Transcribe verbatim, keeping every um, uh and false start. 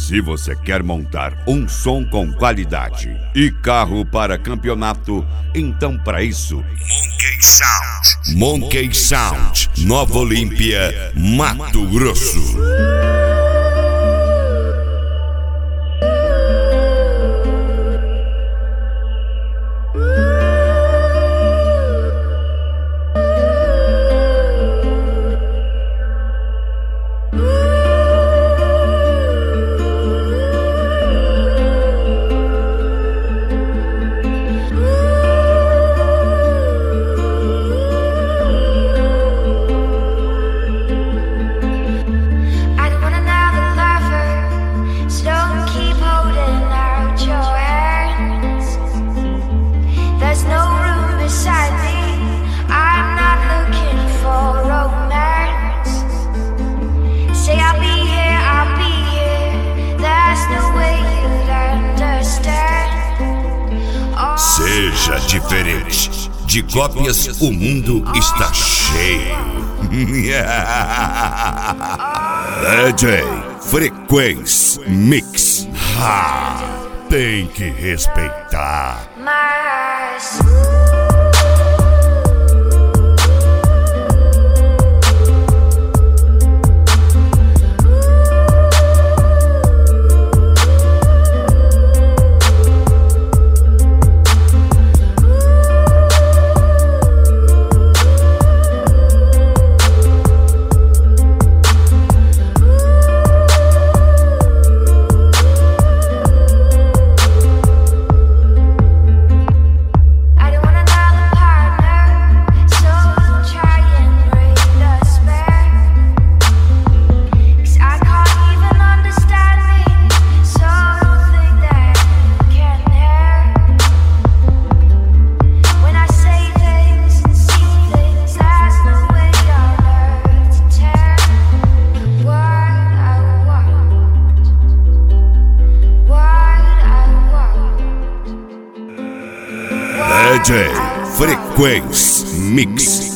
Se você quer montar um som com qualidade e carro para campeonato, então para isso, Monkey Sound. Monkey Sound, Nova Olímpia, Mato Grosso. Seja diferente. De cópias o mundo está cheio. D J Frequência Mix. Ha, tem que respeitar. Mas... D J Frequência Mix.